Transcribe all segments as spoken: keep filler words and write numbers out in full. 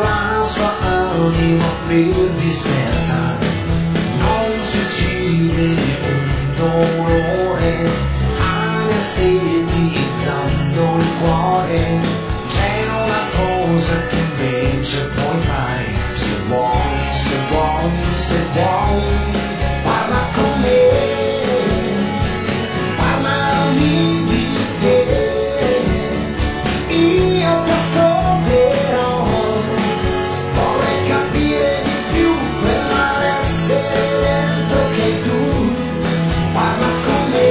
la sua anima per dispersa, non si uccide un dolore anestetizzando il cuore. C'è una cosa che invece puoi fare, se vuoi, se vuoi, se vuoi, parla con me, parlami di te, io ti ascolterò, vorrei capire di più per essere dentro che tu, parla con me,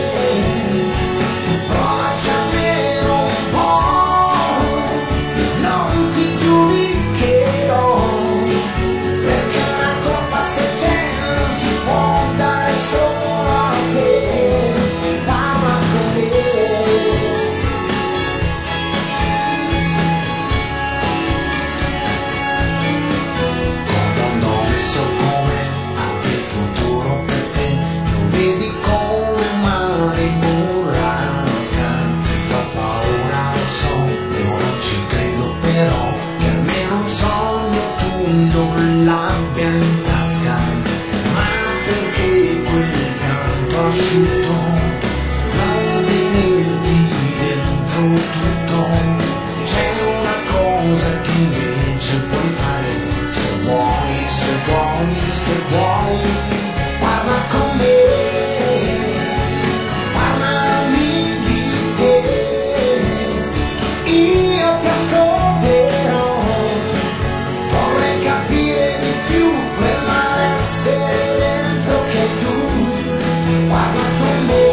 provaci almeno un po', non ti giudicherò, perché la colpa se c'è non si può dare solo a te, parla con me. Con un nome so come a te il futuro per te, non vedi come il mare in burrasca ti fa paura, lo so, io non ci credo però che almeno un sogno tu non l'abbia in tasca, ma perché quel canto asciutto non tenerti dentro tutto. C'è una cosa che invece puoi fare, se vuoi, se vuoi, se vuoi, parla con me, parlami di te, io ti ascolterò, vorrei capire di più per essere dentro che tu, parla con me,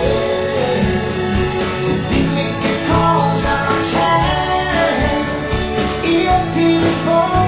tu dimmi che cosa c'è, io ti rispondo.